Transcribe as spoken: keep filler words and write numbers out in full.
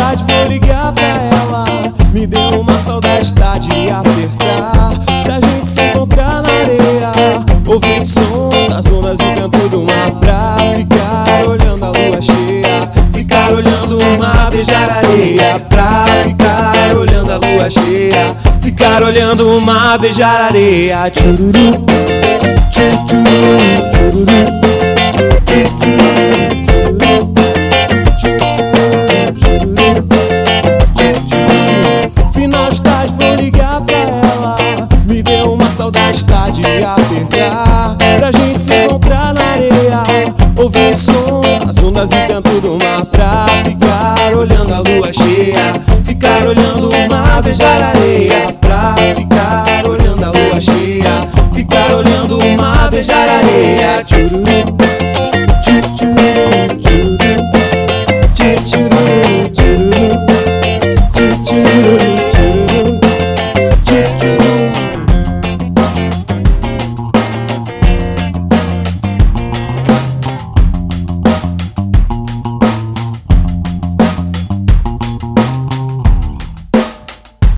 tarde vou ligar pra ela. Me deu uma saudade, tá de apertar, pra gente se encontrar na areia, ouvindo o som das ondas e canto do mar, pra ficar olhando a lua cheia, ficar olhando o mar, beijar a areia, pra ficar olhando a lua cheia, ficar olhando o mar, beijar a areia. Tchururu, tchururu, tchururu, final de tarde vou ligar pra ela. Me deu uma saudade, tá de apertar, pra gente se encontrar na areia, ouvindo o som das ondas e canto do mar, pra ficar olhando a lua cheia, ficar olhando o mar, beijar a areia, pra ficar olhando a lua cheia, ficar olhando o mar, beijar a areia. Tchururu, tchururu.